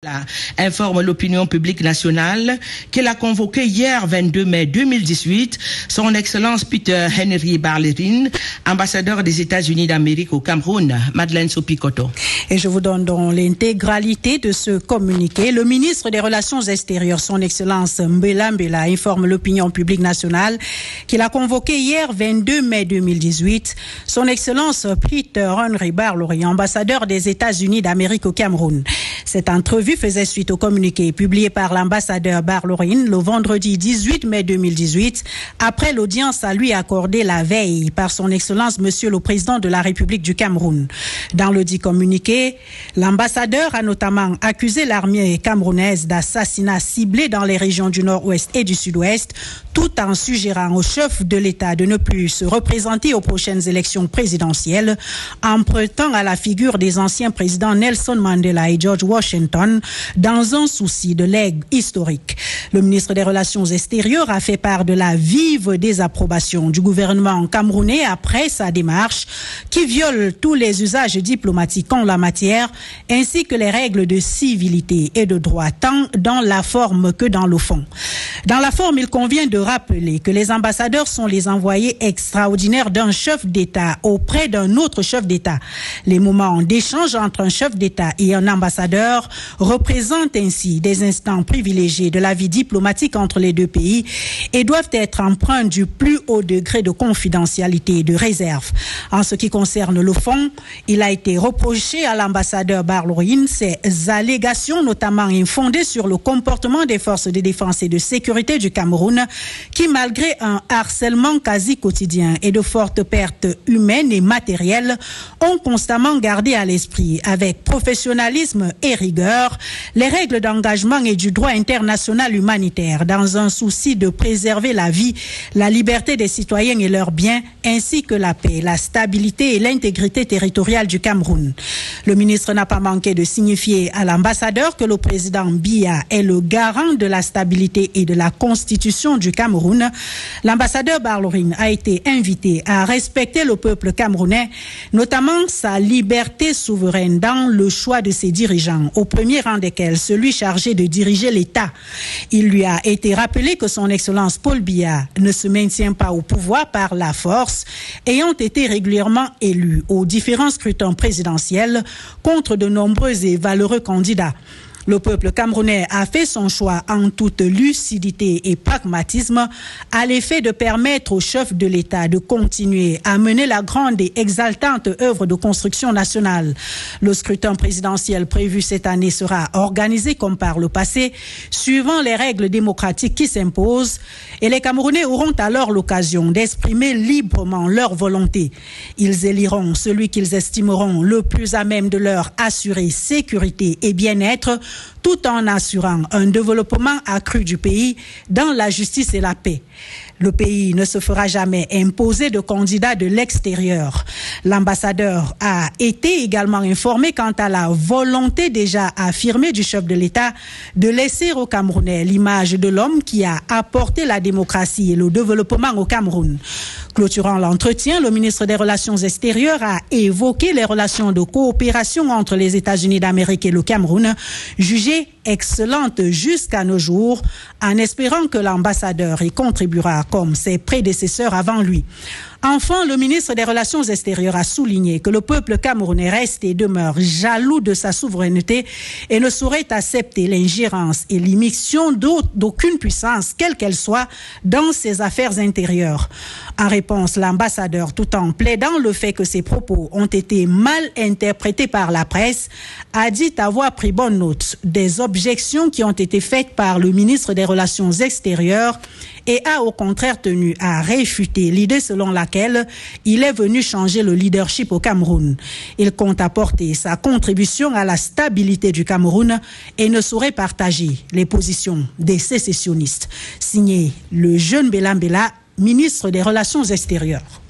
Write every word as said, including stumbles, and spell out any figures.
Informe l'opinion publique nationale qu'il a convoqué hier vingt-deux mai deux mille dix-huit son Excellence Peter Henry Barlerin, ambassadeur des États-Unis d'Amérique au Cameroun. Madeleine Sopikoto. Et je vous donne donc l'intégralité de ce communiqué. Le ministre des Relations extérieures, son Excellence Mbela Mbela, informe l'opinion publique nationale qu'il a convoqué hier vingt-deux mai deux mille dix-huit son Excellence Peter Henry Barlerin, ambassadeur des États-Unis d'Amérique au Cameroun. Cette entrevue faisait suite au communiqué publié par l'ambassadeur Barlerin le vendredi dix-huit mai deux mille dix-huit, après l'audience à lui accordée la veille par son Excellence Monsieur le Président de la République du Cameroun. Dans le dit communiqué, l'ambassadeur a notamment accusé l'armée camerounaise d'assassinats ciblés dans les régions du Nord-Ouest et du Sud-Ouest, tout en suggérant au chef de l'État de ne plus se représenter aux prochaines élections présidentielles, empruntant à la figure des anciens présidents Nelson Mandela et George Washington dans un souci de legs historique. Le ministre des Relations extérieures a fait part de la vive désapprobation du gouvernement camerounais après sa démarche qui viole tous les usages diplomatiques en la matière ainsi que les règles de civilité et de droit tant dans la forme que dans le fond. Dans la forme, il convient de rappeler que les ambassadeurs sont les envoyés extraordinaires d'un chef d'État auprès d'un autre chef d'État. Les moments d'échange entre un chef d'État et un ambassadeur représentent ainsi des instants privilégiés de la vie diplomatique entre les deux pays et doivent être empreints du plus haut degré de confidentialité et de réserve. En ce qui concerne le fond, il a été reproché à l'ambassadeur Barlerin ses allégations notamment infondées sur le comportement des forces de défense et de sécurité du Cameroun qui, malgré un harcèlement quasi quotidien et de fortes pertes humaines et matérielles, ont constamment gardé à l'esprit avec professionnalisme et rigueur les règles d'engagement et du droit international humanitaire dans un souci de préserver la vie, la liberté des citoyens et leurs biens, ainsi que la paix, la stabilité et l'intégrité territoriale du Cameroun. Le ministre n'a pas manqué de signifier à l'ambassadeur que le président Biya est le garant de la stabilité et de la constitution du Cameroun. L'ambassadeur Barlerin a été invité à respecter le peuple camerounais, notamment sa liberté souveraine dans le choix de ses dirigeants, au premier rang desquels celui chargé de diriger l'État. Il lui a été rappelé que son Excellence Paul Biya ne se maintient pas au pouvoir par la force, ayant été régulièrement élu aux différents scrutins présidentiels contre de nombreux et valeureux candidats. Le peuple camerounais a fait son choix en toute lucidité et pragmatisme à l'effet de permettre au chef de l'État de continuer à mener la grande et exaltante œuvre de construction nationale. Le scrutin présidentiel prévu cette année sera organisé comme par le passé, suivant les règles démocratiques qui s'imposent, et les Camerounais auront alors l'occasion d'exprimer librement leur volonté. Ils éliront celui qu'ils estimeront le plus à même de leur assurer sécurité et bien-être, tout en assurant un développement accru du pays dans la justice et la paix. Le pays ne se fera jamais imposer de candidats de l'extérieur. L'ambassadeur a été également informé quant à la volonté déjà affirmée du chef de l'État de laisser aux Camerounais l'image de l'homme qui a apporté la démocratie et le développement au Cameroun. Clôturant l'entretien, le ministre des Relations extérieures a évoqué les relations de coopération entre les États-Unis d'Amérique et le Cameroun, jugées excellentes jusqu'à nos jours, en espérant que l'ambassadeur y contribuera comme ses prédécesseurs avant lui. Enfin, le ministre des Relations extérieures a souligné que le peuple camerounais reste et demeure jaloux de sa souveraineté et ne saurait accepter l'ingérence et l'immixtion d'aucune puissance, quelle qu'elle soit, dans ses affaires intérieures. En réponse, l'ambassadeur, tout en plaidant le fait que ses propos ont été mal interprétés par la presse, a dit avoir pris bonne note des objections qui ont été faites par le ministre des Relations extérieures et a au contraire tenu à réfuter l'idée selon laquelle il est venu changer le leadership au Cameroun. Il compte apporter sa contribution à la stabilité du Cameroun et ne saurait partager les positions des sécessionnistes. Signé le jeune Mbela Mbela, ministre des Relations extérieures.